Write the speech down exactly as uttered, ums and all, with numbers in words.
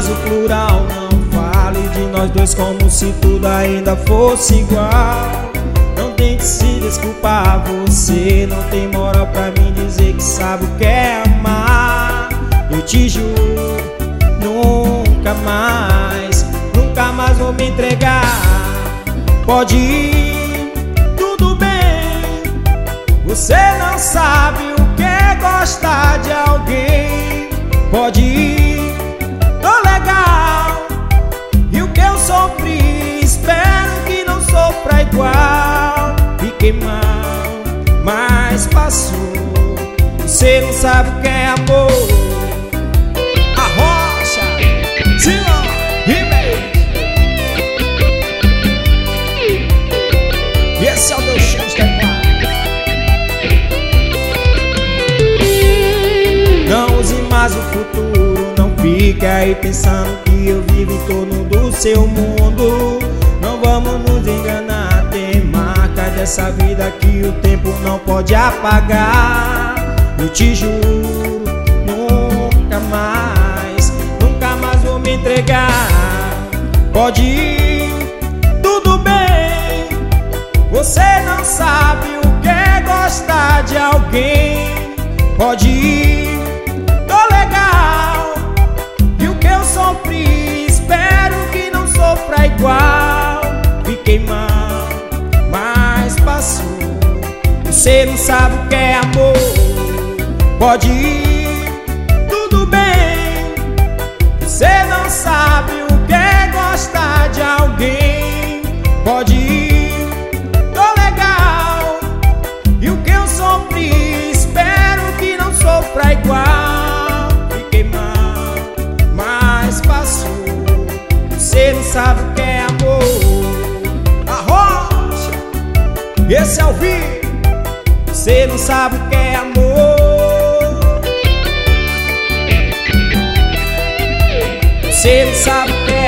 mas o plural não fale de nós dois como se tudo ainda fosse igual. Não tente se desculpar, você não tem moral pra mim dizer que sabe o que é amar. Eu te juro, nunca mais, nunca mais vou me entregar. Pode ir, tudo bem, você não sabe o que é gostar de alguém. Pode ir, tô legal, e o que eu sofri, espero que não sofra igual. Fiquei mal, mas passou, você não sabe o que é amor. Arrocha, Silão, Ribeiro. E esse é o meu show de teclado. Não use mais o futuro, não fique aí pensando que eu vivo em torno do seu mundo. Não vamos nos enganar, tem marca dessa vida que o tempo não pode apagar. Eu te juro, nunca mais, nunca mais vou me entregar. Pode ir, tudo bem, você não sabe o que é gostar de alguém. Pode ir, tô legal, e o que eu sofri, espero que não sofra igual. Fiquei mal, mas passou, você não sabe o que é amor. Pode ir, tudo bem, você não sabe o que é gostar de alguém. Pode ir, tô legal, e o que eu sofri, espero que não sofra igual. Fiquei mal, mas passou, você não sabe o que é amor. Arrocha, esse é o vídeo, você não sabe o que é amor. Você não sabe o que é